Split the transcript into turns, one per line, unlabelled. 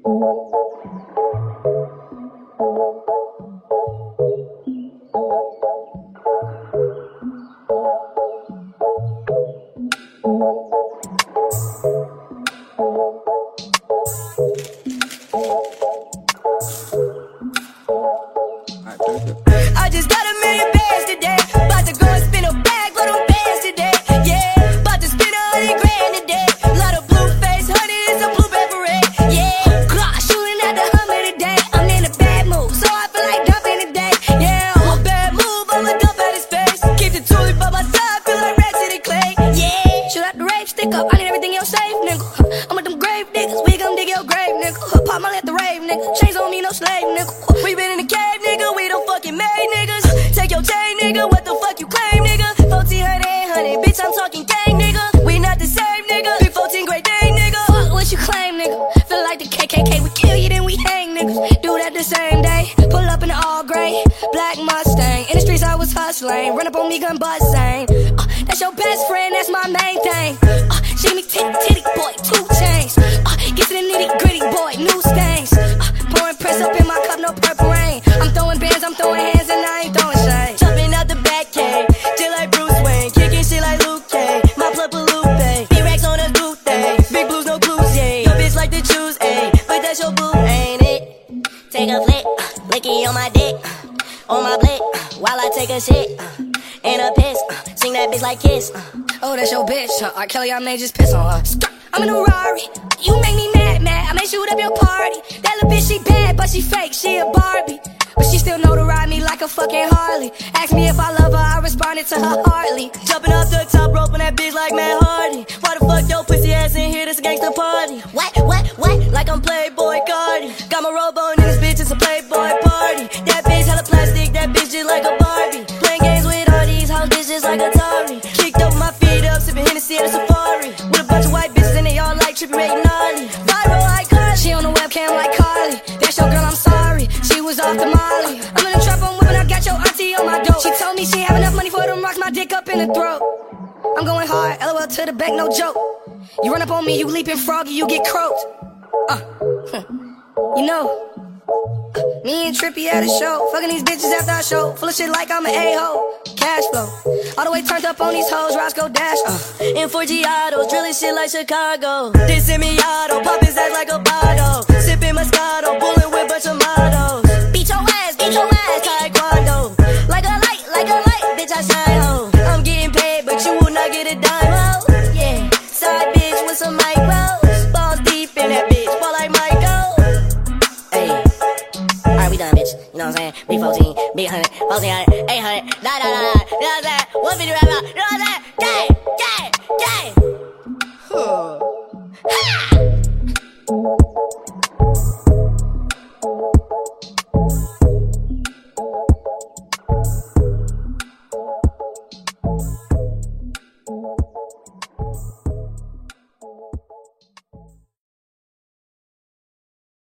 I just got $1 million bands today. About to go and spin a bag for them bands today. Yeah, about to spin $100 grand today. Lot of blue face, honey, it's a blueberry parade. Yeah, clock shooting at the Hummer today. I'm in a bad mood, so I feel like dumping today. Yeah, I'm a bad move, I'ma dump at his face. Keep the toolie by my side, feel like rats in the clay. Yeah, shoot out the rave, stick up, I need everything else safe, nigga. I'm with them grave niggas, we gon' dig your grave, nigga. Pop my at the rave, nigga. Chains on me, no slave, nigga. We been in the cave, nigga, we don't fucking made niggas. Take your chain, nigga, what the fuck you claim, nigga? 1400, bitch, I'm talking gang, nigga. We not the same, nigga. Big 14 great day, nigga. Fuck what you claim, nigga. Feel like the KKK, we kill you, then we hang, niggas. Do that the same day. Pull up in the all gray, black Mustang. In the streets, I was hustling. Run up on me, gun busting. That's your best friend, that's my main thing. She me titty boy, 2 chains. Get to the nitty gritty boy, new stains. Pouring press up in my cup, no purple rain. I'm throwing bands, I'm throwing hands, and I ain't throwing shade. Jumping out the back cave, chill like Bruce Wayne. Kicking shit like Luke Cage. My plug for Lupe. B-Rex on a good thing. Big blues, no clues, yeah. Your bitch like to choose, ayy. But that's your boo, ain't it? Take a flick, licky on my dick, on my blick, while I take a shit. And a piss, sing that bitch like Kiss. Oh, that's your bitch, R. Kelly, I may just piss on her. I'm in a Rari, you make me mad, I may shoot up your party. That little bitch, she bad, but she fake, she a Barbie. But she still know to ride me like a fucking Harley. Ask me if I love her, I responded to her hardly. Jumping off the top rope on that bitch like Matt Hardy. Why the fuck your pussy ass in here, this a gangsta party? What? Like I'm Playboy Cardi. Got my robe on and this bitch, it's a Playboy party. That bitch hella plastic, that bitch just like a Barbie. Playing games with all these hoes bitches like Atari. Kicked over my feet up, sipping Hennessy at a safari. With a bunch of white bitches and they all like trippy, making gnarly. Viral like Cardi, she on the webcam like Carly. That's your girl, I'm sorry, she was off the Molly. I'm in the trap, I'm whipping, I got your auntie on my dope. She told me she have enough money for them rocks, my dick up in the throat. I'm going hard, LOL to the back, no joke. You run up on me, you leaping froggy, you get croaked. You know, me and Trippy at a show, fucking these bitches after our show. Full of shit like I'm an a-hole. Cash flow, all the way turned up on these hoes. Roscoe Dash, in 4G autos, drilling shit like Chicago. This semi-auto, poppin' ass like a bottle. Sippin' Moscato, bullin' with bunch of models. Beat your ass, taekwondo. Like a light, bitch, I shine, ho. I'm getting paid, but you will not get a dime, ho. Yeah, side bitch with some micros. Balls deep in that bitch, ball like Michael. Hey, alright, we done, bitch. You know what I'm saying? Big 14, big 100, 1400, 800, da. You know what I'm saying? 150 right now. You know what I'm saying? Gang. Ha!